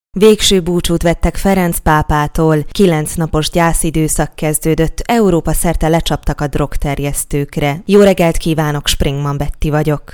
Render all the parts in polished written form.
Végső búcsút vettek Ferenc pápától, 9 napos gyászidőszak kezdődött, Európa szerte lecsaptak a drogterjesztőkre. Jó reggelt kívánok, Springman Betti vagyok.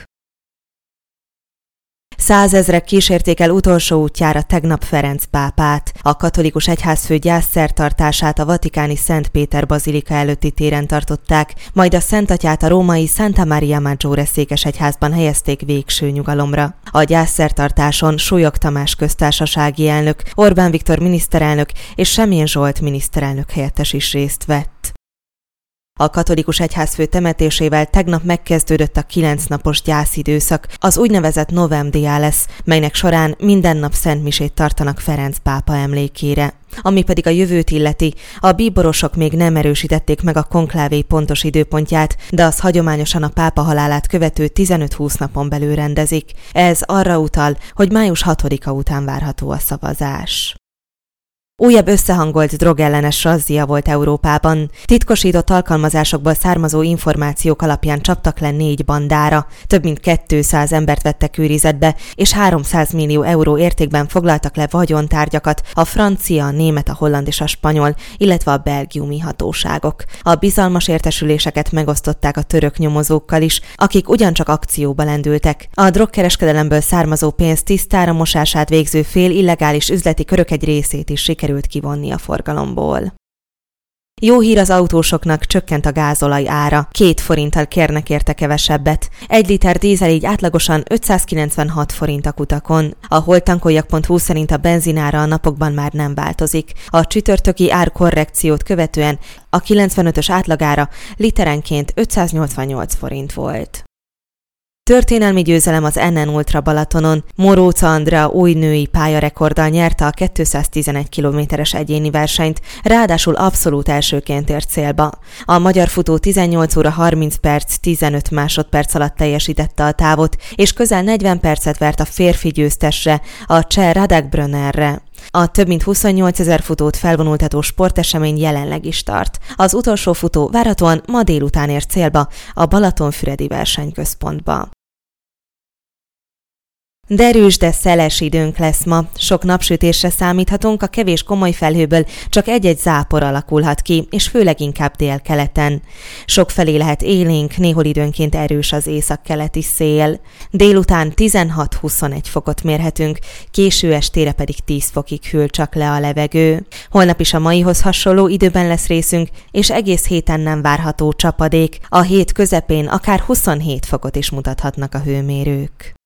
100 000-ek kísérték el utolsó útjára tegnap Ferenc pápát. A katolikus egyházfő gyászszertartását a vatikáni Szent Péter bazilika előtti téren tartották, majd a Szentatyát a római Santa Maria Maggiore székesegyházban helyezték végső nyugalomra. A gyászszertartáson Súlyog Tamás köztársasági elnök, Orbán Viktor miniszterelnök és Semjén Zsolt miniszterelnök helyettes is részt vett. A katolikus egyházfő temetésével tegnap megkezdődött a 9 napos gyászidőszak, az úgynevezett Novem Diales, melynek során minden nap szentmisét tartanak Ferenc pápa emlékére. Ami pedig a jövőt illeti, a bíborosok még nem erősítették meg a konklávé pontos időpontját, de az hagyományosan a pápa halálát követő 15-20 napon belül rendezik. Ez arra utal, hogy május 6-a után várható a szavazás. Újabb összehangolt drogellenes razzia volt Európában. Titkosított alkalmazásokból származó információk alapján csaptak le 4 bandára, több mint 200 embert vettek őrizetbe, és 300 millió euró értékben foglaltak le vagyontárgyakat a francia, a német, a holland és a spanyol, illetve a belgiumi hatóságok. A bizalmas értesüléseket megosztották a török nyomozókkal is, akik ugyancsak akcióba lendültek. A drogkereskedelemből származó pénz tisztára mosását végző fél illegális üzleti körök egy részét is sikerült kivonni a forgalomból. Jó hír az autósoknak, csökkent a gázolaj ára, 2 forinttal kérnek érte kevesebbet. 1 liter dízel így átlagosan 596 forint a kutakon. A holtankoljak.hu szerint a benzinára a napokban már nem változik. A csütörtöki árkorrekciót követően a 95-ös átlagára literenként 588 forint volt. Történelmi győzelem az NN Ultra Balatonon. Moróca Andrea új női pályarekorddal nyerte a 211 kilométeres egyéni versenyt, ráadásul abszolút elsőként ért célba. A magyar futó 18 óra 30 perc 15 másodperc alatt teljesítette a távot, és közel 40 percet vert a férfi győztesre, a cseh Radek Brönnerre. A több mint 28 000 futót felvonultató sportesemény jelenleg is tart. Az utolsó futó várhatóan ma délután ér célba, a Balatonfüredi versenyközpontba. Derűs, de szeles időnk lesz ma. Sok napsütésre számíthatunk, a kevés komoly felhőből csak egy-egy zápor alakulhat ki, és főleg inkább délkeleten. Sokfelé lehet élénk, néhol időnként erős az északkeleti szél. Délután 16-21 fokot mérhetünk, késő estére pedig 10 fokig hűl csak le a levegő. Holnap is a maihoz hasonló időben lesz részünk, és egész héten nem várható csapadék. A hét közepén akár 27 fokot is mutathatnak a hőmérők.